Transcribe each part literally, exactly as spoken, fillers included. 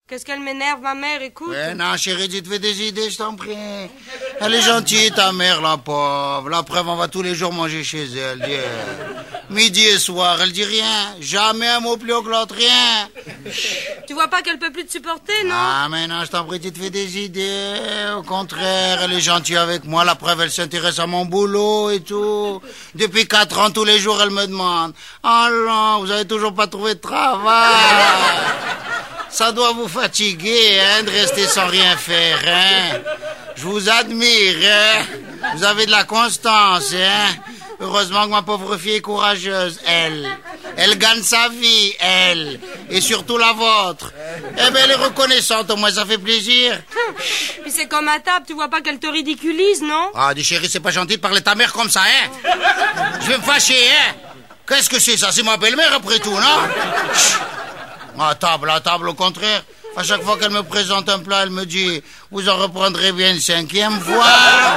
Qu'est-ce qu'elle m'énerve, ma mère, écoute. Ouais, non, chérie, tu te fais des idées, je t'en prie. Elle est gentille, ta mère, la pauvre. La preuve, on va tous les jours manger chez elle. Dis, midi et soir, elle dit rien. Jamais un mot plus haut que l'autre, rien. Tu vois pas qu'elle peut plus te supporter, non? Ah, mais non, je t'en prie, tu te fais des idées. Au contraire, elle est gentille avec moi. La preuve, elle s'intéresse à mon boulot et tout. Depuis quatre ans, tous les jours, elle me demande. Oh non, vous avez toujours pas trouvé de travail. Ça doit vous fatiguer, hein, de rester sans rien faire, hein. Je vous admire, hein. Vous avez de la constance, hein. Heureusement que ma pauvre fille est courageuse, elle. Elle gagne sa vie, elle. Et surtout la vôtre. Eh ben, elle est reconnaissante, au moins, ça fait plaisir. Puis c'est comme à table, tu vois pas qu'elle te ridiculise, non? Ah, dis chérie, c'est pas gentil de parler de ta mère comme ça, hein. Je vais me fâcher, hein. Qu'est-ce que c'est, ça? C'est ma belle-mère, après tout, non? À table, à table, au contraire. À chaque fois qu'elle me présente un plat, elle me dit « Vous en reprendrez bien une cinquième fois ?»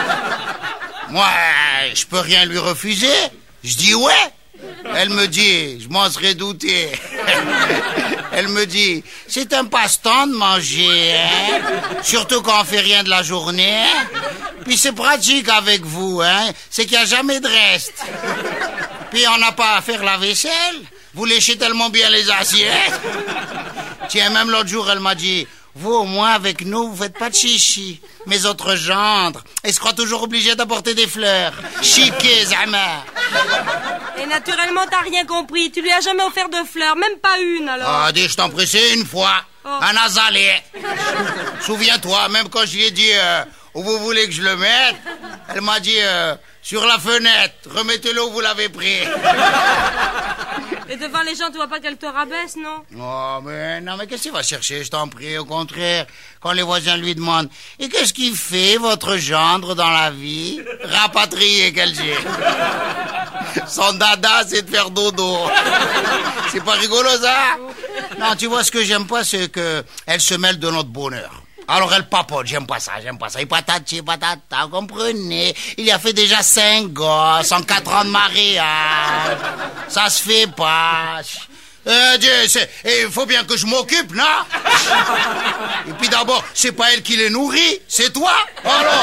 Moi, je peux rien lui refuser. Je dis « Ouais !» Elle me dit « Je m'en serais douté. » Elle me dit « C'est un passe-temps de manger, hein, surtout quand on fait rien de la journée. Hein. Puis c'est pratique avec vous, hein, c'est qu'il n'y a jamais de reste. Puis on n'a pas à faire la vaisselle. Vous léchez tellement bien les assiettes. » Tiens, même l'autre jour, elle m'a dit « Vous, au moins, avec nous, vous faites pas de chichi. Mes autres gendres, ils se croient toujours obligés d'apporter des fleurs. Chiquez, zama. » Et naturellement, t'as rien compris. Tu lui as jamais offert de fleurs, même pas une, alors. Ah, dis, je t'en prie, c'est une fois. Oh. Un azalée. Souviens-toi, même quand je lui ai dit euh, « Où vous voulez que je le mette ?» Elle m'a dit euh, « Sur la fenêtre, remettez-le où vous l'avez pris. » Et devant les gens, tu vois pas qu'elle te rabaisse, non? Oh, mais non, mais qu'est-ce qu'il va chercher, je t'en prie, au contraire. Quand les voisins lui demandent « Et qu'est-ce qu'il fait, votre gendre, dans la vie ?» Rapatrié, qu'elle dit. Son dada, c'est de faire dodo. C'est pas rigolo, ça? Non, tu vois, ce que j'aime pas, c'est que elle se mêle de notre bonheur. Alors elle papote, j'aime pas ça, j'aime pas ça. Et patati, patata, comprenez. Il a fait déjà cinq gosses en quatre ans de mariage. Ça se fait pas. Euh, il faut bien que je m'occupe, non? Et puis d'abord, c'est pas elle qui les nourrit, c'est toi. Alors...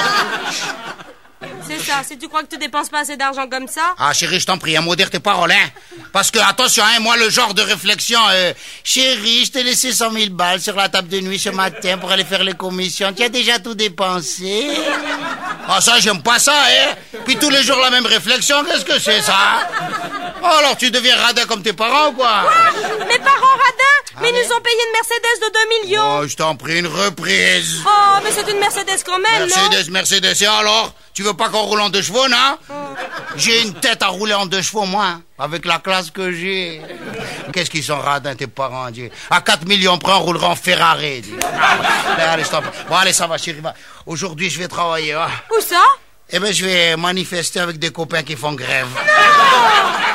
C'est ça, si tu crois que tu dépenses pas assez d'argent comme ça... Ah, chérie, je t'en prie, hein, modère tes paroles, hein. Parce que, attention, hein, moi, le genre de réflexion... Euh, chérie, je t'ai laissé cent mille balles sur la table de nuit ce matin pour aller faire les commissions. Tu as déjà tout dépensé? Ah, ça, j'aime pas ça, hein. Puis tous les jours, la même réflexion, qu'est-ce que c'est, ça? Oh, alors, tu deviens radin comme tes parents, quoi? Quoi? Mes parents radins? Mais ils nous ont payé une Mercedes de deux millions. Oh, je t'en prie, une reprise. Oh, mais c'est une Mercedes quand même, Mercedes, non? Mercedes, Mercedes, et alors? Tu veux pas qu'on roule en deux chevaux, non? Oh. J'ai une tête à rouler en deux chevaux, moi, avec la classe que j'ai. Qu'est-ce qu'ils sont radins, tes parents, Dieu. À quatre millions près, on roulera en Ferrari. Ah, allez, stop. Bon, allez, ça va, chérie. Aujourd'hui, je vais travailler. Hein. Où ça? Eh ben, je vais manifester avec des copains qui font grève. Non.